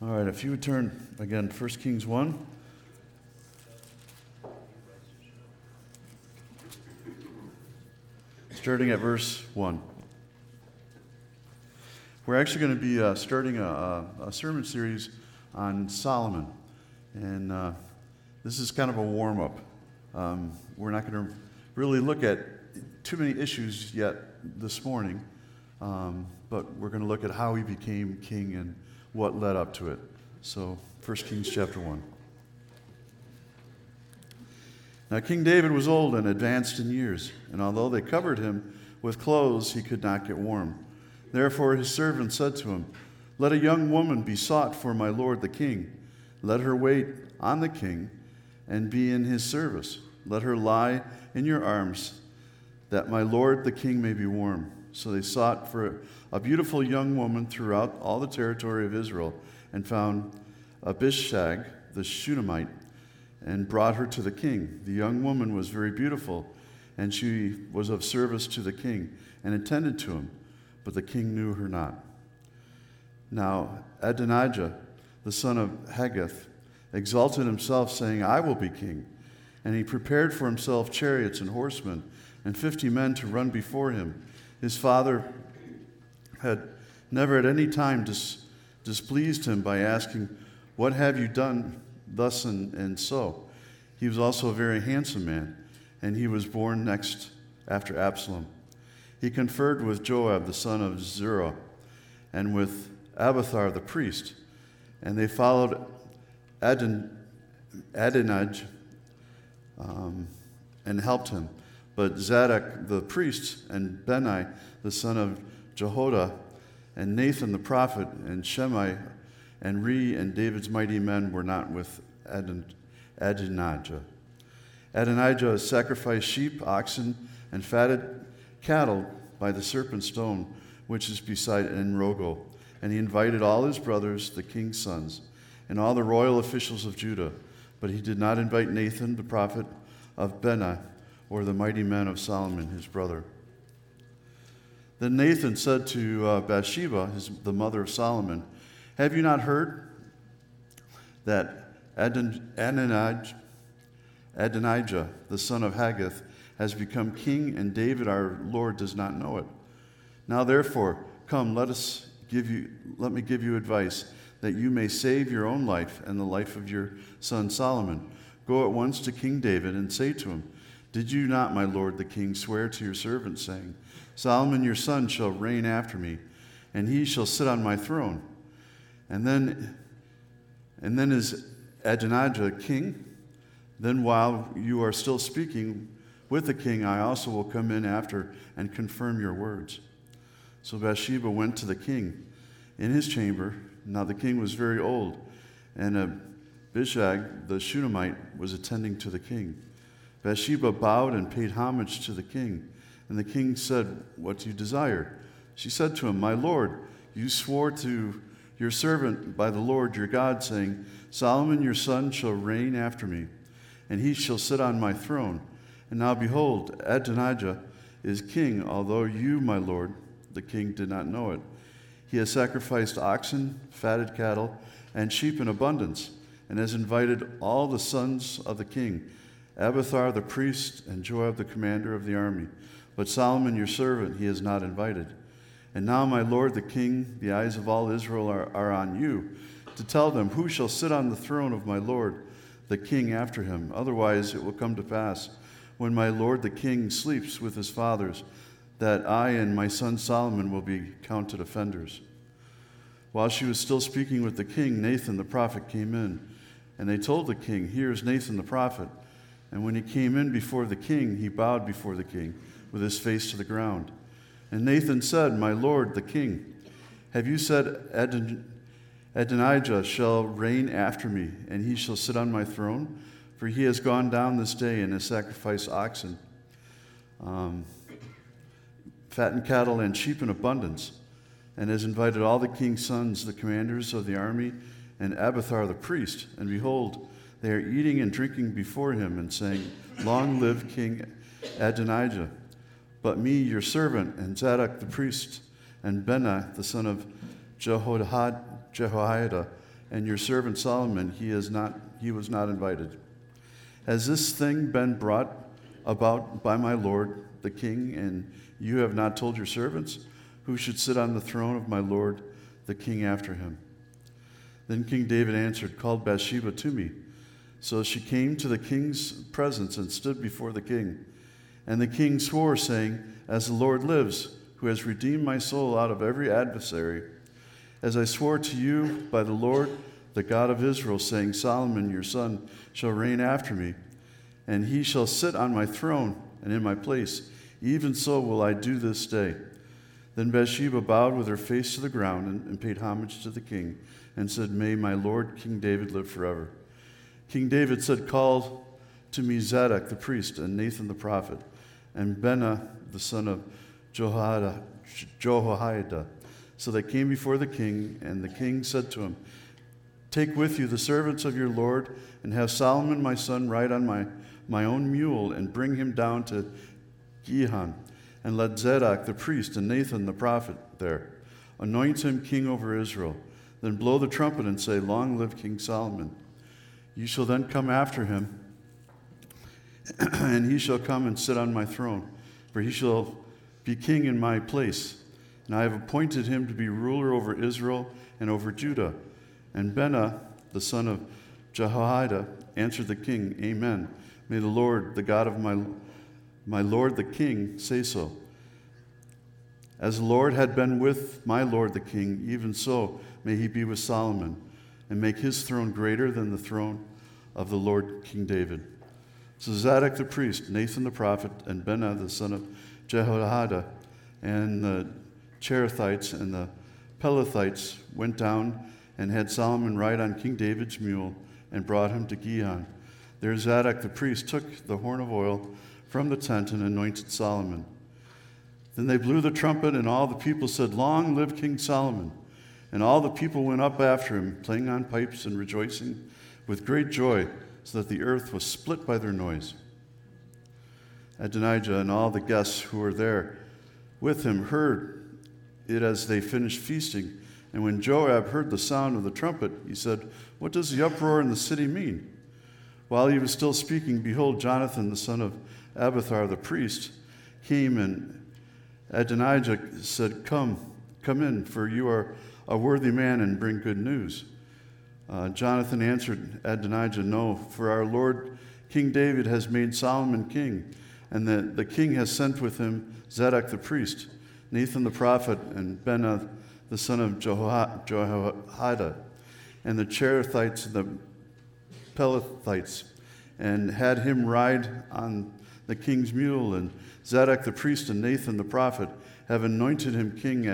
All right, if you would turn again, 1 Kings 1. Starting at verse 1. We're actually going to be starting a sermon series on Solomon. And this is kind of a warm-up. We're not going to really look at too many issues yet this morning, but we're going to look at how he became king and what led up to it. So, 1 Kings chapter 1. Now King David was old and advanced in years, and although they covered him with clothes, he could not get warm. Therefore his servant said to him, "Let a young woman be sought for my lord the king. Let her wait on the king and be in his service. Let her lie in your arms, that my lord the king may be warm." So they sought for a beautiful young woman throughout all the territory of Israel, and found Abishag the Shunammite, and brought her to the king. The young woman was very beautiful, and she was of service to the king, and attended to him, but the king knew her not. Now Adonijah, the son of Haggith, exalted himself, saying, "I will be king." And he prepared for himself chariots and horsemen, and 50 men to run before him. His father had never at any time displeased him by asking, "What have you done thus and so?" He was also a very handsome man, and he was born next after Absalom. He conferred with Joab the son of Zeruiah, and with Abiathar the priest, and they followed Adonijah and helped him. But Zadok the priest, and Benai the son of Jehoiada, and Nathan the prophet, and Shimei, and Rei, and David's mighty men were not with Adonijah. Adonijah sacrificed sheep, oxen, and fatted cattle by the serpent stone, which is beside Enrogel. And he invited all his brothers, the king's sons, and all the royal officials of Judah. But he did not invite Nathan, the prophet of Benai, or the mighty men of Solomon, his brother. Then Nathan said to Bathsheba, the mother of Solomon, "Have you not heard that Adonijah, the son of Haggith, has become king, and David our Lord does not know it? Now therefore, come, let me give you advice, that you may save your own life and the life of your son Solomon. Go at once to King David and say to him, 'Did you not, my lord the king, swear to your servant, saying, Solomon your son shall reign after me, and he shall sit on my throne? And then is Adonijah king? Then while you are still speaking with the king, I also will come in after and confirm your words.' So Bathsheba went to the king in his chamber. Now the king was very old, and Abishag the Shunammite was attending to the king. Bathsheba bowed and paid homage to the king. And the king said, 'What do you desire?' She said to him, 'My lord, you swore to your servant by the Lord your God, saying, Solomon your son shall reign after me, and he shall sit on my throne. And now behold, Adonijah is king, although you, my lord, the king, did not know it. He has sacrificed oxen, fatted cattle, and sheep in abundance, and has invited all the sons of the king, Abiathar the priest, and Joab the commander of the army. But Solomon your servant he has not invited. And now, my lord the king, the eyes of all Israel are on you, to tell them who shall sit on the throne of my lord the king after him. Otherwise it will come to pass, when my lord the king sleeps with his fathers, that I and my son Solomon will be counted offenders.' While she was still speaking with the king, Nathan the prophet came in, and they told the king, 'Here is Nathan the prophet.' And when he came in before the king, he bowed before the king, with his face to the ground. And Nathan said, 'My lord the king, have you said Adonijah shall reign after me, and he shall sit on my throne? For he has gone down this day and has sacrificed oxen, fattened cattle, and sheep in abundance, and has invited all the king's sons, the commanders of the army, and Abiathar the priest. And behold, they are eating and drinking before him, and saying, Long live King Adonijah. But me, your servant, and Zadok the priest, and Benai the son of Jehoiada, and your servant Solomon, he was not invited. Has this thing been brought about by my lord the king, and you have not told your servants who should sit on the throne of my lord the king after him?" Then King David answered, "Call Bathsheba to me." So she came to the king's presence and stood before the king. And the king swore, saying, "As the Lord lives, who has redeemed my soul out of every adversary, as I swore to you by the Lord, the God of Israel, saying, Solomon your son shall reign after me, and he shall sit on my throne and in my place. Even so will I do this day." Then Bathsheba bowed with her face to the ground and paid homage to the king, and said, "May my lord King David live forever." King David said, "Call to me Zadok the priest, and Nathan the prophet, and Benaiah the son of Jehoiada." So they came before the king, and the king said to him, "Take with you the servants of your lord, and have Solomon my son ride on my own mule, and bring him down to Gihon, and let Zadok the priest and Nathan the prophet there. Anoint him king over Israel. Then blow the trumpet and say, 'Long live King Solomon.' You shall then come after him, and he shall come and sit on my throne, for he shall be king in my place. And I have appointed him to be ruler over Israel and over Judah." And Benaiah, the son of Jehoiada, answered the king, "Amen. May the Lord, the God of my lord the king, say so. As the Lord had been with my lord the king, even so may he be with Solomon, and make his throne greater than the throne of the Lord King David." So Zadok the priest, Nathan the prophet, and Benaiah the son of Jehoiada, and the Cherethites and the Pelethites went down and had Solomon ride on King David's mule and brought him to Gihon. There Zadok the priest took the horn of oil from the tent and anointed Solomon. Then they blew the trumpet, and all the people said, "Long live King Solomon." And all the people went up after him, playing on pipes and rejoicing with great joy, so that the earth was split by their noise. Adonijah and all the guests who were there with him heard it as they finished feasting. And when Joab heard the sound of the trumpet, he said, "What does the uproar in the city mean?" While he was still speaking, behold, Jonathan, the son of Abiathar the priest, came, and Adonijah said, Come in, for you are a worthy man, and bring good news." Jonathan answered Adonijah, "No, for our lord King David has made Solomon king, and the king has sent with him Zadok the priest, Nathan the prophet, and Benaiah the son of Jehoiada, and the Cherethites and the Pelethites, and had him ride on the king's mule. And Zadok the priest and Nathan the prophet have anointed him king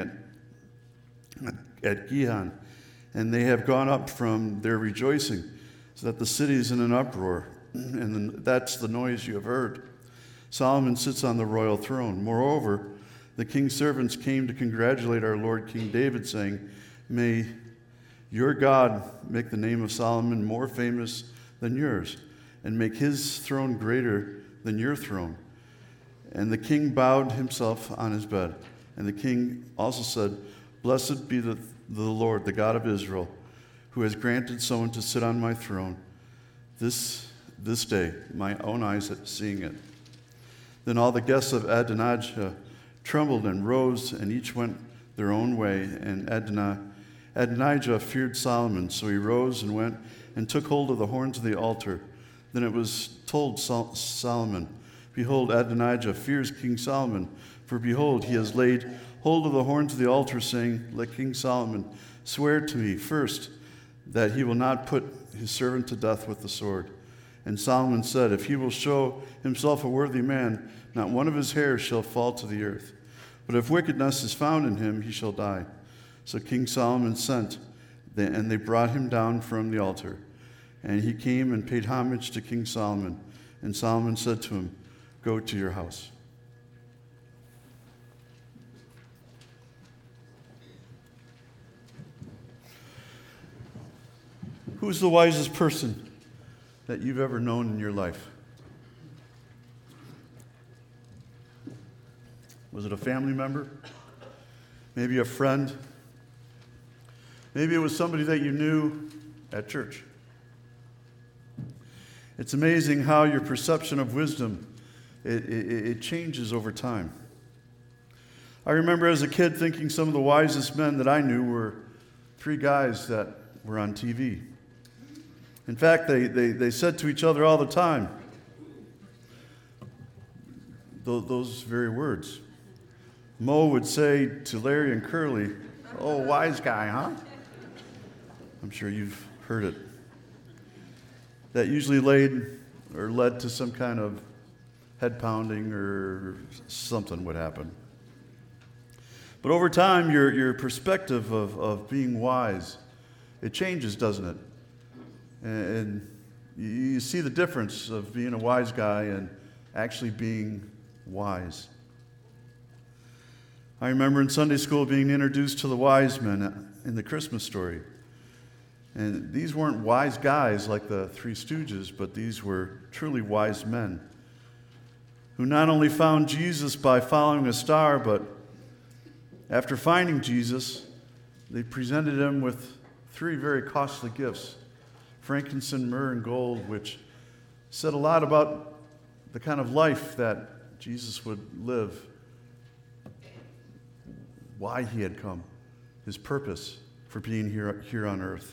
at Gihon, and they have gone up from their rejoicing, so that the city is in an uproar, and that's the noise you have heard. Solomon sits on the royal throne. Moreover, the king's servants came to congratulate our lord King David, saying, "May your God make the name of Solomon more famous than yours, and make his throne greater than your throne." And the king bowed himself on his bed. And the king also said, "Blessed be the Lord, the God of Israel, who has granted someone to sit on my throne this day, my own eyes seeing it." Then all the guests of Adonijah trembled and rose, and each went their own way. And Adonijah feared Solomon, so he rose and went and took hold of the horns of the altar. Then it was told Solomon, "Behold, Adonijah fears King Solomon, for behold, he has laid hold of the horns of the altar, saying, 'Let King Solomon swear to me first that he will not put his servant to death with the sword.' And Solomon said, 'If he will show himself a worthy man, not one of his hairs shall fall to the earth. But if wickedness is found in him, he shall die.' So King Solomon sent, and they brought him down from the altar. And he came and paid homage to King Solomon. And Solomon said to him, 'Go to your house.'" Who's the wisest person that you've ever known in your life? Was it a family member? Maybe a friend? Maybe it was somebody that you knew at church. It's amazing how your perception of wisdom, it changes over time. I remember as a kid thinking some of the wisest men that I knew were three guys that were on TV. In fact, they said to each other all the time those very words. Mo would say to Larry and Curly, "Oh, wise guy, huh?" I'm sure you've heard it. That usually led to some kind of head pounding or something would happen. But over time, your perspective of being wise, it changes, doesn't it? And you see the difference of being a wise guy and actually being wise. I remember in Sunday school being introduced to the wise men in the Christmas story. And these weren't wise guys like the Three Stooges, but these were truly wise men who not only found Jesus by following a star, but after finding Jesus, they presented him with three very costly gifts: frankincense, myrrh, and gold, which said a lot about the kind of life that Jesus would live, why he had come, his purpose for being here on earth.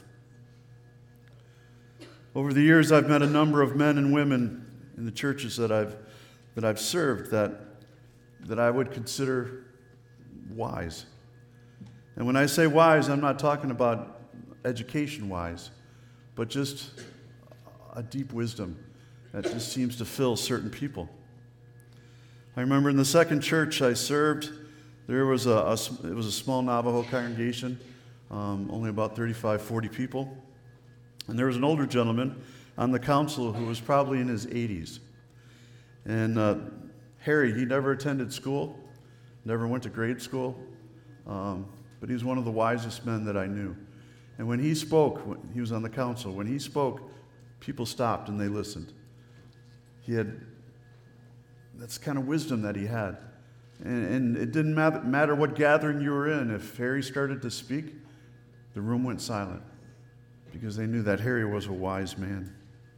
Over the years, I've met a number of men and women in the churches that I've served that I would consider wise. And when I say wise, I'm not talking about education-wise, but just a deep wisdom that just seems to fill certain people. I remember in the second church I served, there was it was a small Navajo congregation, only about 35, 40 people. And there was an older gentleman on the council who was probably in his 80s. And Harry, he never attended school, never went to grade school, but he was one of the wisest men that I knew. And when he spoke, he was on the council, when he spoke, people stopped and they listened. That's the kind of wisdom that he had. And it didn't matter what gathering you were in. If Harry started to speak, the room went silent, because they knew that Harry was a wise man.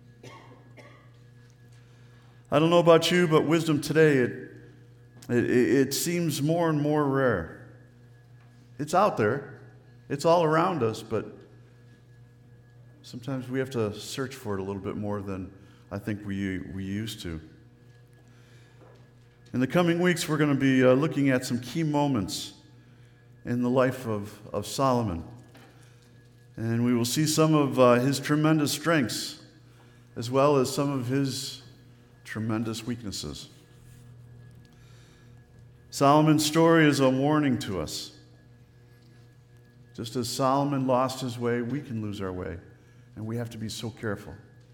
I don't know about you, but wisdom today, it seems more and more rare. It's out there. It's all around us, but sometimes we have to search for it a little bit more than I think we used to. In the coming weeks, we're going to be looking at some key moments in the life of Solomon. And we will see some of his tremendous strengths, as well as some of his tremendous weaknesses. Solomon's story is a warning to us. Just as Solomon lost his way, we can lose our way, and we have to be so careful.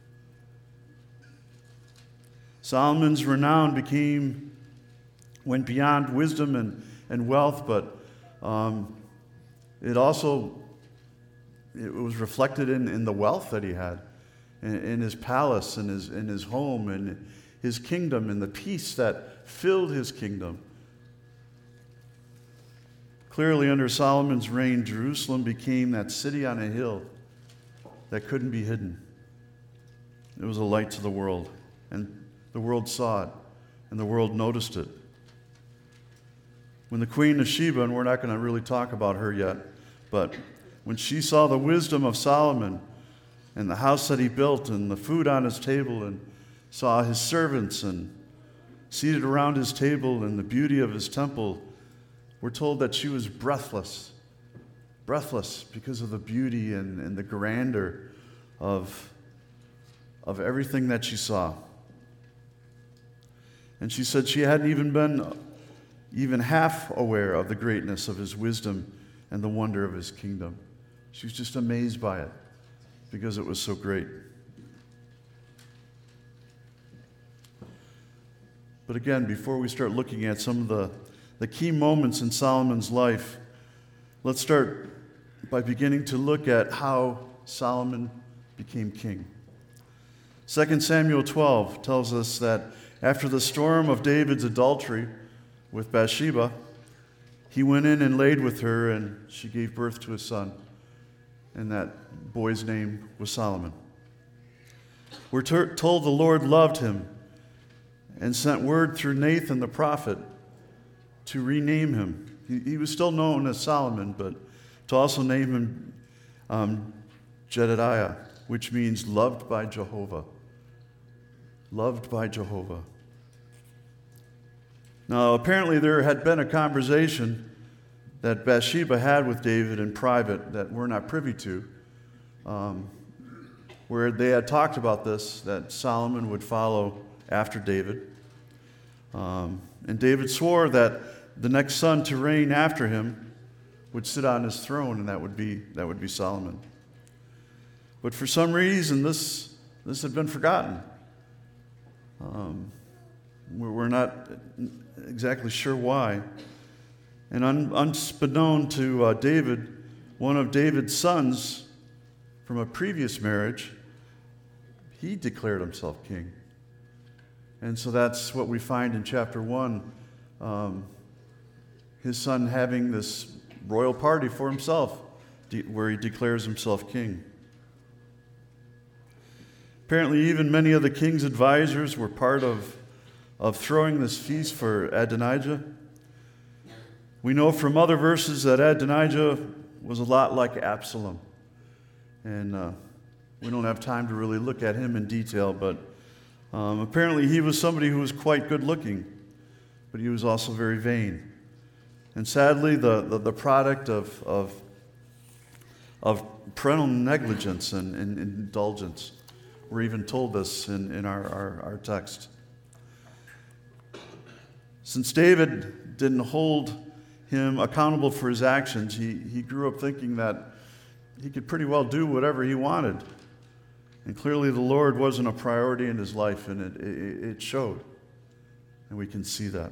Solomon's renown went beyond wisdom and wealth, but it was reflected in the wealth that he had, in his palace, in his home, and his kingdom, and the peace that filled his kingdom. Clearly, under Solomon's reign, Jerusalem became that city on a hill that couldn't be hidden. It was a light to the world, and the world saw it, and the world noticed it. When the Queen of Sheba, and we're not going to really talk about her yet, but when she saw the wisdom of Solomon and the house that he built and the food on his table, and saw his servants and seated around his table and the beauty of his temple, we're told that she was breathless because of the beauty and the grandeur of everything that she saw. And she said she hadn't even been half aware of the greatness of his wisdom and the wonder of his kingdom. She was just amazed by it because it was so great. But again, before we start looking at some of the key moments in Solomon's life, let's start by beginning to look at how Solomon became king. 2 Samuel 12 tells us that after the storm of David's adultery with Bathsheba, he went in and laid with her, and she gave birth to a son. and that boy's name was Solomon. We're told the Lord loved him and sent word through Nathan the prophet to rename him. He was still known as Solomon, but to also name him Jedediah, which means loved by Jehovah. Loved by Jehovah. Now, apparently there had been a conversation that Bathsheba had with David in private that we're not privy to, where they had talked about this, that Solomon would follow after David. And David swore that the next son to reign after him would sit on his throne, and that would be Solomon. But for some reason, this had been forgotten. We're not exactly sure why. And unbeknown to David, one of David's sons from a previous marriage, he declared himself king. And so that's what we find in chapter 1. His son having this royal party for himself, where he declares himself king. Apparently, even many of the king's advisors were part of throwing this feast for Adonijah. We know from other verses that Adonijah was a lot like Absalom. And we don't have time to really look at him in detail, but apparently he was somebody who was quite good looking, but he was also very vain. And sadly, the product of parental negligence and indulgence. We're even told this in our text. Since David didn't hold him accountable for his actions, he grew up thinking that he could pretty well do whatever he wanted. And clearly the Lord wasn't a priority in his life, and it showed. And we can see that.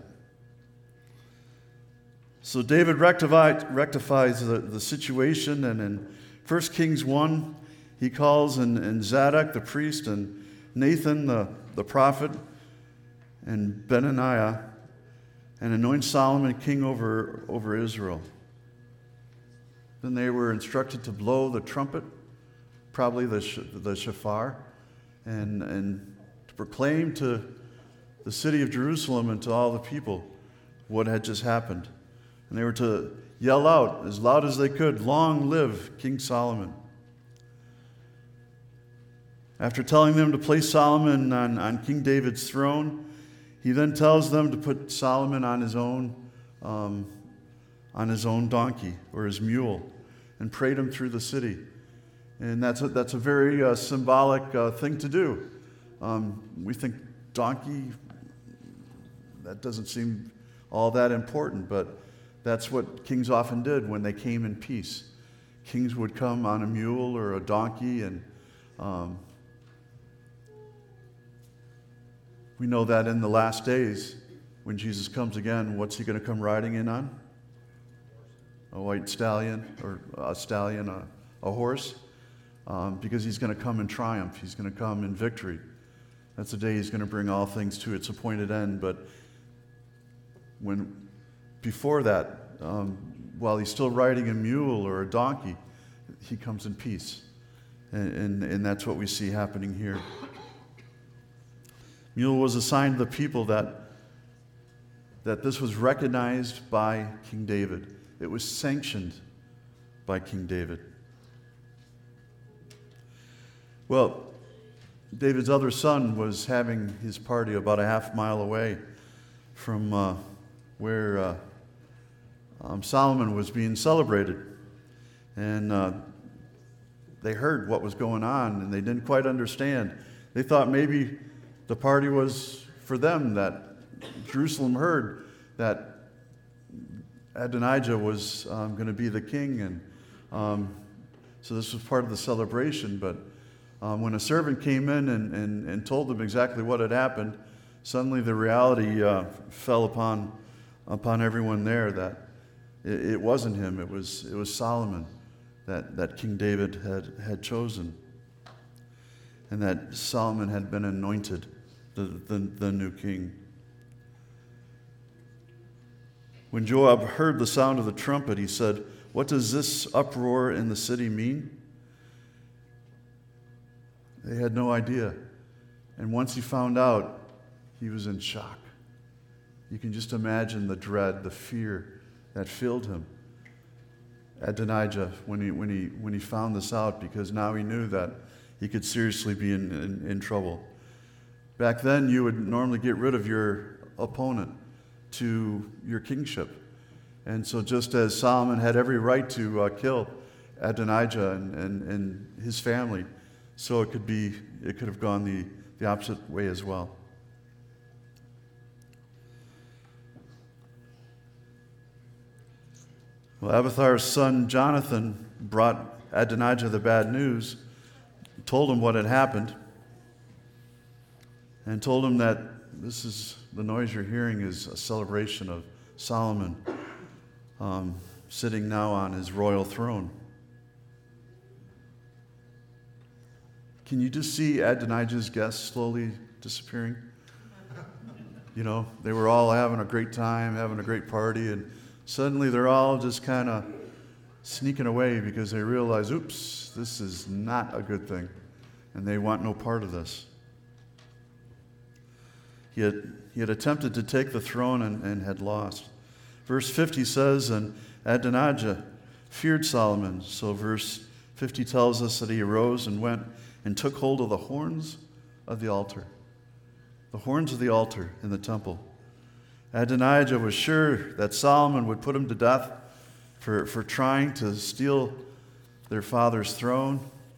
So David rectifies the situation, and in 1 Kings 1, he calls in Zadok the priest and Nathan the prophet and Benaiah, and anoints Solomon king over Israel. Then they were instructed to blow the trumpet, probably the shofar, and to proclaim to the city of Jerusalem and to all the people what had just happened. And they were to yell out as loud as they could, "Long live King Solomon." After telling them to place Solomon on King David's throne, he then tells them to put Solomon on his own donkey or his mule and parade him through the city. And that's a very symbolic thing to do. We think donkey, that doesn't seem all that important, but that's what kings often did when they came in peace. Kings would come on a mule or a donkey, and we know that in the last days, when Jesus comes again, what's he going to come riding in on? A white stallion, or a horse, because he's going to come in triumph. He's going to come in victory. That's the day he's going to bring all things to its appointed end. But before that, while he's still riding a mule or a donkey, he comes in peace. And that's what we see happening here. Mule was a sign to the people that this was recognized by King David. It was sanctioned by King David. Well, David's other son was having his party about a half mile away from where Solomon was being celebrated. And they heard what was going on, and they didn't quite understand. They thought maybe the party was for them, that Jerusalem heard that Adonijah was going to be the king, and so this was part of the celebration. But when a servant came in and told them exactly what had happened, suddenly the reality fell upon everyone there that it wasn't him, it was Solomon that King David had chosen, and that Solomon had been anointed the new king. When Joab heard the sound of the trumpet, he said, "What does this uproar in the city mean?" They had no idea. And once he found out, he was in shock. You can just imagine the dread, the fear that filled him. Adonijah, when he found this out, because now he knew that he could seriously be in trouble. Back then, you would normally get rid of your opponent to your kingship. And so just as Solomon had every right to kill Adonijah and his family, so it could have gone the opposite way as well. Well, Abiathar's son Jonathan brought Adonijah the bad news, told him what had happened, and told him that the noise you're hearing is a celebration of Solomon sitting now on his royal throne. Can you just see Adonijah's guests slowly disappearing? You know, they were all having a great time, having a great party, and suddenly they're all just kind of sneaking away because they realize, oops, this is not a good thing, and they want no part of this. He had attempted to take the throne and had lost. Verse 50 says, and Adonijah feared Solomon. So verse 50 tells us that he arose and went and took hold of the horns of the altar. The horns of the altar in the temple. Adonijah was sure that Solomon would put him to death for trying to steal their father's throne.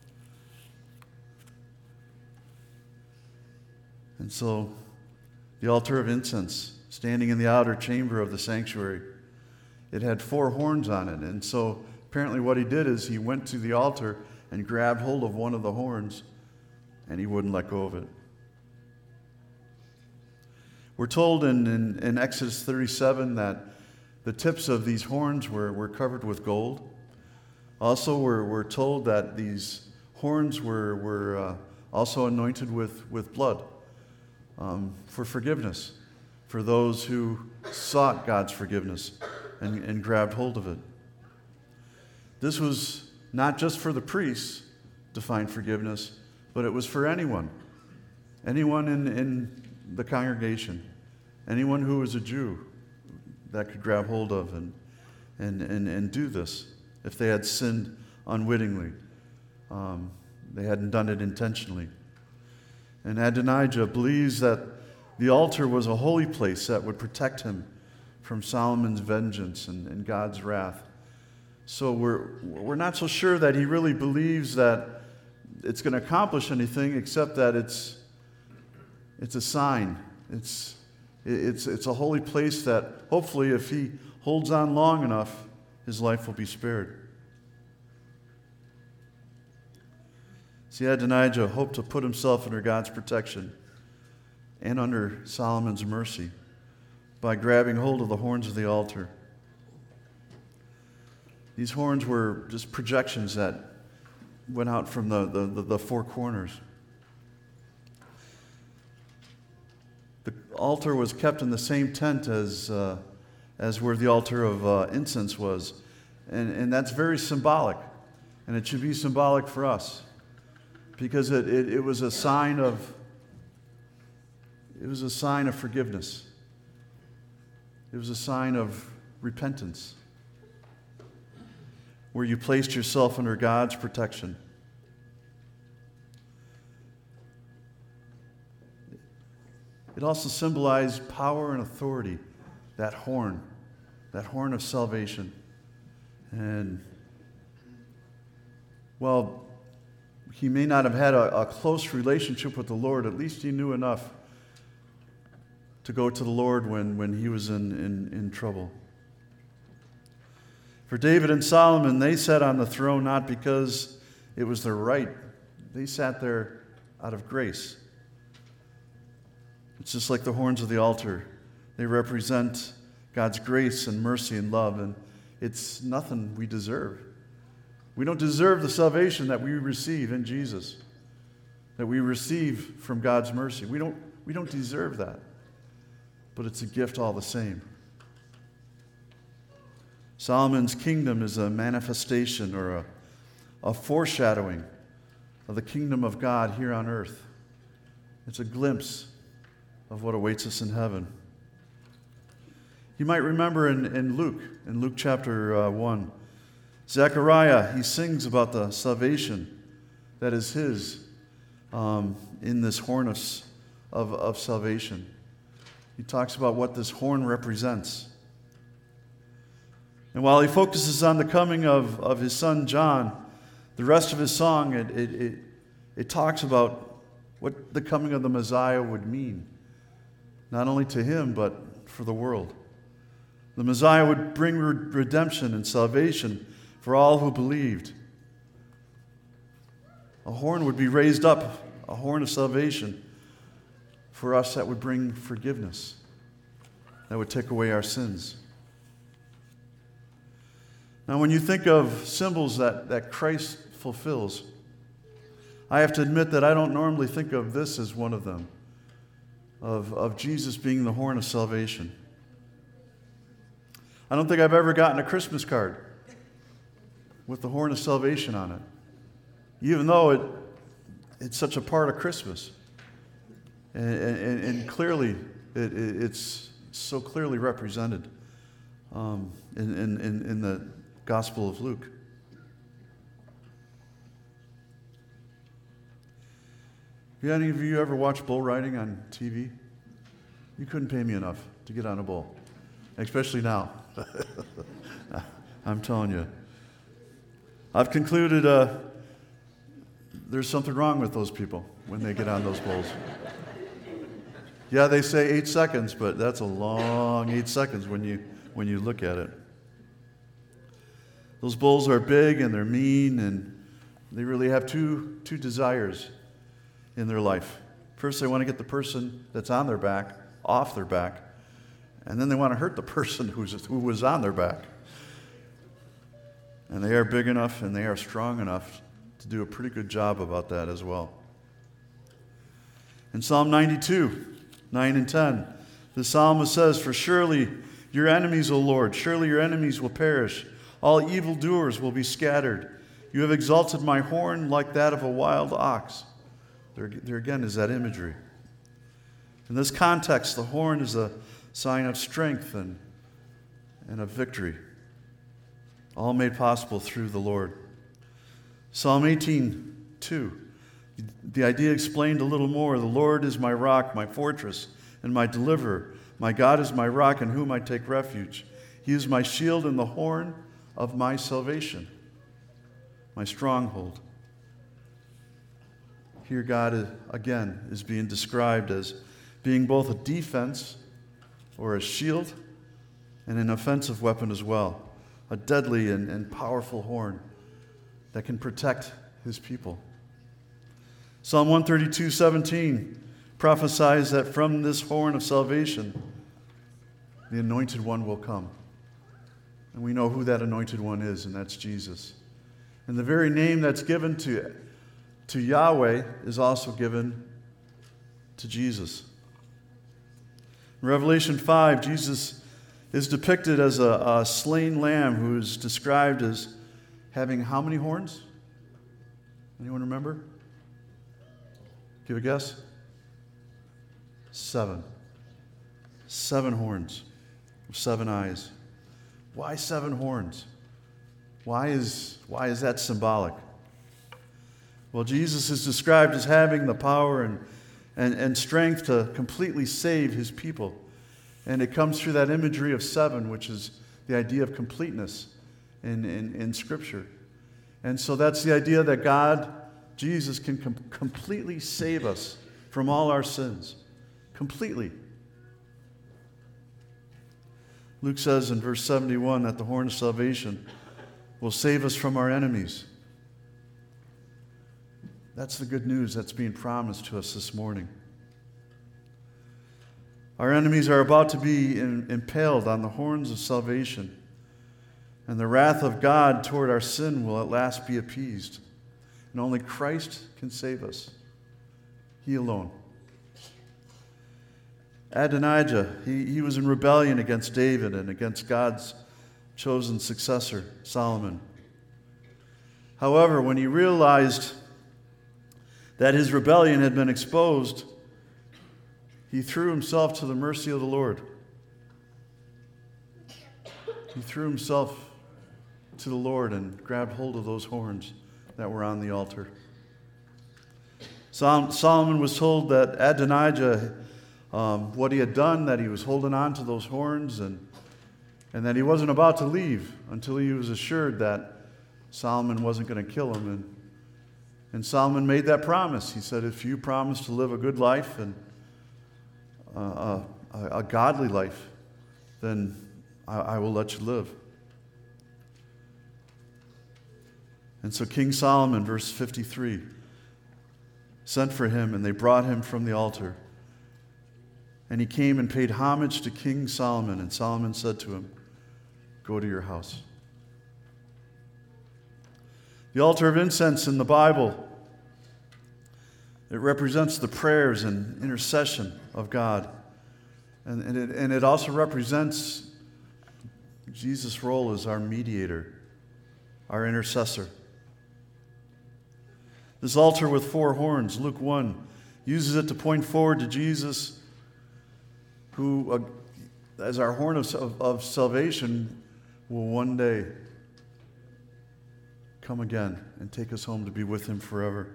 And so the altar of incense, standing in the outer chamber of the sanctuary, it had 4 horns on it. And so apparently what he did is he went to the altar and grabbed hold of one of the horns, and he wouldn't let go of it. We're told in Exodus 37 that the tips of these horns were covered with gold. Also, we're told that these horns were also anointed with blood for forgiveness, for those who sought God's forgiveness and grabbed hold of it. This was not just for the priests to find forgiveness, but it was for anyone in the congregation, anyone who was a Jew that could grab hold of and do this if they had sinned unwittingly. They hadn't done it intentionally. And Adonijah believes that the altar was a holy place that would protect him from Solomon's vengeance and God's wrath. So we're not so sure that he really believes that it's going to accomplish anything, except that it's a sign. It's a holy place that hopefully, if he holds on long enough, his life will be spared. See, Adonijah hoped to put himself under God's protection and under Solomon's mercy by grabbing hold of the horns of the altar. These horns were just projections that went out from the 4 corners. The altar was kept in the same tent as where the altar of incense was. And that's very symbolic. And it should be symbolic for us. Because it was a sign of forgiveness. It was a sign of repentance, where you placed yourself under God's protection. It also symbolized power and authority, that horn of salvation. And, well, he may not have had a close relationship with the Lord. At least he knew enough to go to the Lord when he was in trouble. For David and Solomon, they sat on the throne not because it was their right. They sat there out of grace. It's just like the horns of the altar. They represent God's grace and mercy and love, and it's nothing we deserve. We don't deserve the salvation that we receive in Jesus, that we receive from God's mercy. We don't deserve that, but it's a gift all the same. Solomon's kingdom is a manifestation or a foreshadowing of the kingdom of God here on earth. It's a glimpse of what awaits us in heaven. You might remember in Luke chapter 1, Zechariah, he sings about the salvation that is his in this horn of salvation. He talks about what this horn represents. And while he focuses on the coming of his son John, the rest of his song, it talks about what the coming of the Messiah would mean, not only to him, but for the world. The Messiah would bring redemption and salvation for all who believed. A horn would be raised up, a horn of salvation for us that would bring forgiveness, that would take away our sins. Now, when you think of symbols that Christ fulfills, I have to admit that I don't normally think of this as one of them, of Jesus being the horn of salvation. I don't think I've ever gotten a Christmas card with the horn of salvation on it, even though it's such a part of Christmas. And clearly, it's so clearly represented in the Gospel of Luke. Have any of you ever watched bull riding on TV? You couldn't pay me enough to get on a bull, especially now. I'm telling you. I've concluded there's something wrong with those people when they get on those bulls. Yeah, they say 8 seconds, but that's a long 8 seconds when you look at it. Those bulls are big and they're mean, and they really have two desires in their life. First, they want to get the person that's on their back off their back, and then they want to hurt the person who was on their back. And they are big enough and they are strong enough to do a pretty good job about that as well. In Psalm 92, 9 and 10, the psalmist says, "For surely your enemies, O Lord, surely your enemies will perish. All evildoers will be scattered. You have exalted my horn like that of a wild ox." There again is that imagery. In this context, the horn is a sign of strength and of victory, all made possible through the Lord. Psalm 18:2, the idea explained a little more. "The Lord is my rock, my fortress, and my deliverer. My God is my rock in whom I take refuge. He is my shield and the horn of my salvation, my stronghold." Here God, again, is being described as being both a defense or a shield and an offensive weapon as well, a deadly and powerful horn that can protect his people. Psalm 132:17 prophesies that from this horn of salvation, the anointed one will come. And we know who that anointed one is, and that's Jesus. And the very name that's given to Yahweh is also given to Jesus. In Revelation 5, Jesus is depicted as a slain lamb who is described as having how many horns? Anyone remember? Give a guess. 7. 7 horns, 7 eyes. Why 7 horns? Why is that symbolic? Well, Jesus is described as having the power and strength to completely save his people. And it comes through that imagery of 7, which is the idea of completeness in Scripture. And so that's the idea that God, Jesus, can completely save us from all our sins. Completely. Luke says in verse 71 that the horn of salvation will save us from our enemies. That's the good news that's being promised to us this morning. Our enemies are about to be impaled on the horns of salvation, and the wrath of God toward our sin will at last be appeased. And only Christ can save us. He alone. Adonijah, he was in rebellion against David and against God's chosen successor, Solomon. However, when he realized that his rebellion had been exposed, he threw himself to the mercy of the Lord. He threw himself to the Lord and grabbed hold of those horns that were on the altar. Solomon was told that Adonijah, what he had done, that he was holding on to those horns and that he wasn't about to leave until he was assured that Solomon wasn't going to kill him. And Solomon made that promise. He said, if you promise to live a good life and a godly life, then I will let you live. And so King Solomon, verse 53, sent for him, and they brought him from the altar. And he came and paid homage to King Solomon, and Solomon said to him, go to your house. The altar of incense in the Bible, it represents the prayers and intercession of God. And it also represents Jesus' role as our mediator, our intercessor. This altar with 4 horns, Luke 1, uses it to point forward to Jesus, who, as our horn of salvation, will one day come again and take us home to be with him forever.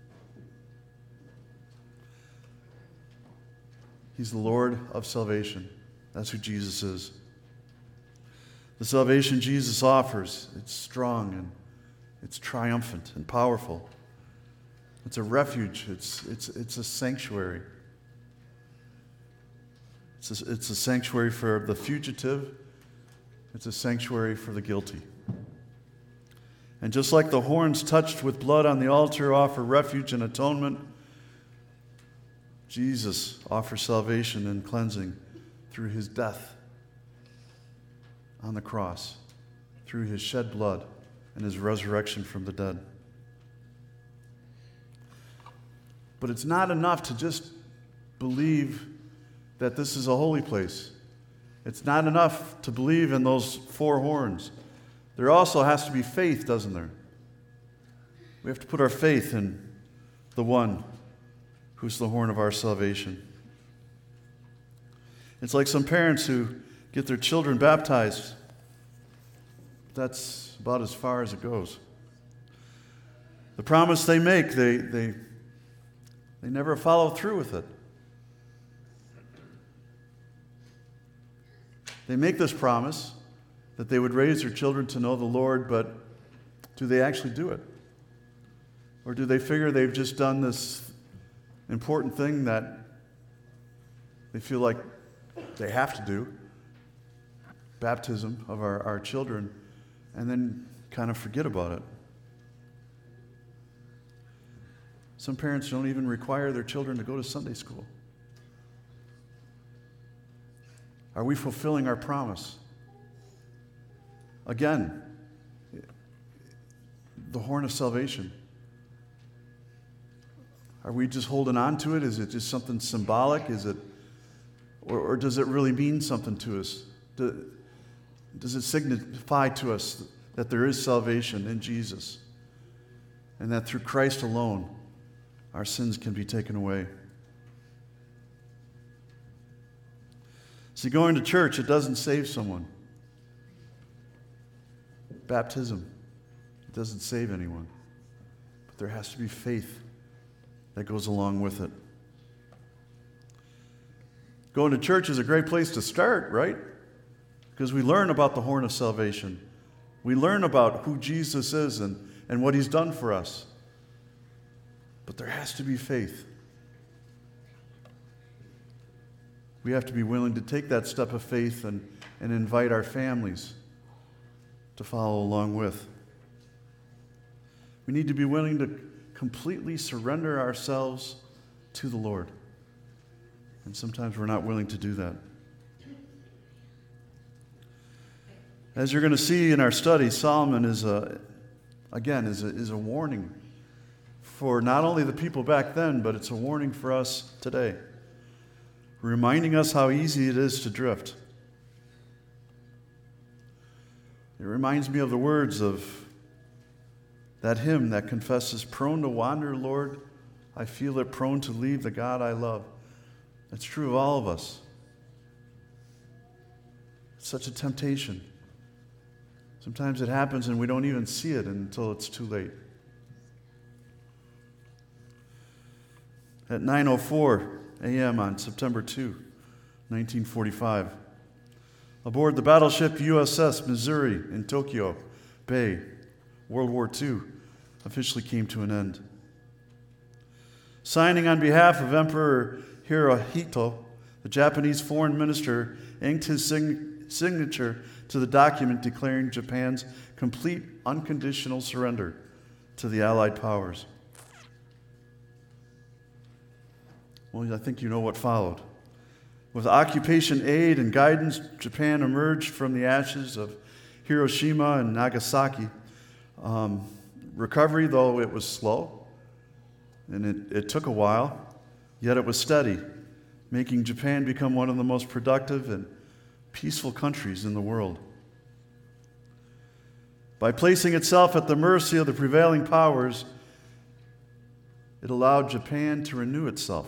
He's the Lord of salvation. That's who Jesus is. The salvation Jesus offers, it's strong and it's triumphant and powerful. It's a refuge. It's a sanctuary. It's a sanctuary for the fugitive. It's a sanctuary for the guilty. And just like the horns touched with blood on the altar offer refuge and atonement, Jesus offers salvation and cleansing through his death on the cross, through his shed blood and his resurrection from the dead. But it's not enough to just believe that this is a holy place. It's not enough to believe in those 4 horns. There also has to be faith, doesn't there? We have to put our faith in the one who's the horn of our salvation. It's like some parents who get their children baptized. That's about as far as it goes. The promise they make, they never follow through with it. They make this promise that they would raise their children to know the Lord, but do they actually do it? Or do they figure they've just done this important thing that they feel like they have to do, baptism of our children, and then kind of forget about it? Some parents don't even require their children to go to Sunday school. Are we fulfilling our promise? Again, the horn of salvation. Are we just holding on to it? Is it just something symbolic? Is it, or does it really mean something to us? Does it signify to us that there is salvation in Jesus, and that through Christ alone our sins can be taken away? See, going to church, it doesn't save someone. Baptism, it doesn't save anyone. But there has to be faith that goes along with it. Going to church is a great place to start, right? Because we learn about the horn of salvation. We learn about who Jesus is and what he's done for us. But there has to be faith. We have to be willing to take that step of faith and invite our families to follow along with. We need to be willing to completely surrender ourselves to the Lord. And sometimes we're not willing to do that. As you're going to see in our study, Solomon is a warning for not only the people back then, but it's a warning for us today, reminding us how easy it is to drift. It reminds me of the words of that hymn that confesses, "Prone to wander, Lord, I feel it prone to leave the God I love. That's true of all of us. It's such a temptation. Sometimes it happens and we don't even see it until it's too late. At 9:04 a.m. on September 2, 1945, aboard the battleship USS Missouri in Tokyo Bay, World War II officially came to an end. Signing on behalf of Emperor Hirohito, the Japanese foreign minister inked his signature to the document declaring Japan's complete unconditional surrender to the Allied powers. Well, I think you know what followed. With occupation aid and guidance, Japan emerged from the ashes of Hiroshima and Nagasaki. Recovery, though it was slow, and it took a while, yet it was steady, making Japan become one of the most productive and peaceful countries in the world. By placing itself at the mercy of the prevailing powers, it allowed Japan to renew itself.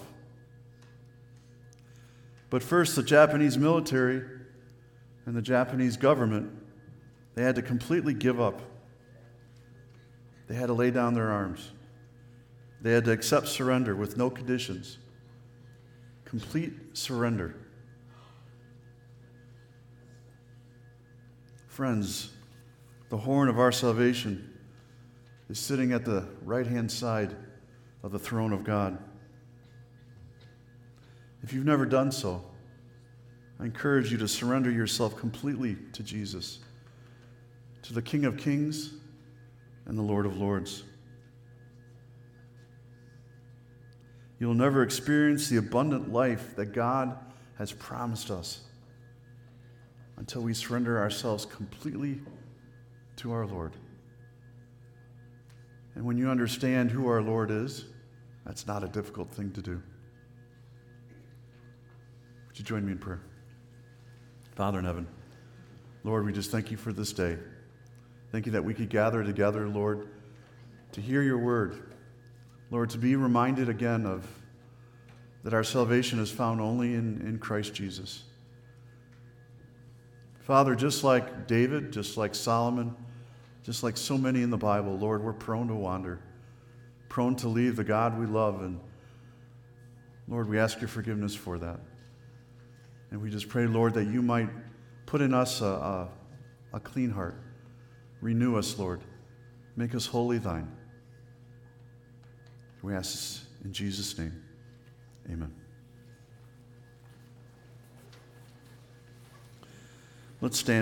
But first, the Japanese military and the Japanese government, they had to completely give up. They had to lay down their arms. They had to accept surrender with no conditions. Complete surrender. Friends, the horn of our salvation is sitting at the right-hand side of the throne of God. If you've never done so, I encourage you to surrender yourself completely to Jesus, to the King of Kings and the Lord of Lords. You'll never experience the abundant life that God has promised us until we surrender ourselves completely to our Lord. And when you understand who our Lord is, that's not a difficult thing to do. Would you join me in prayer? Father in heaven, Lord, we just thank you for this day. Thank you that we could gather together, Lord, to hear your word. Lord, to be reminded again of that our salvation is found only in Christ Jesus. Father, just like David, just like Solomon, just like so many in the Bible, Lord, we're prone to wander, prone to leave the God we love. And Lord, we ask your forgiveness for that. And we just pray, Lord, that you might put in us a clean heart. Renew us, Lord. Make us wholly thine. We ask this in Jesus' name. Amen. Let's stand.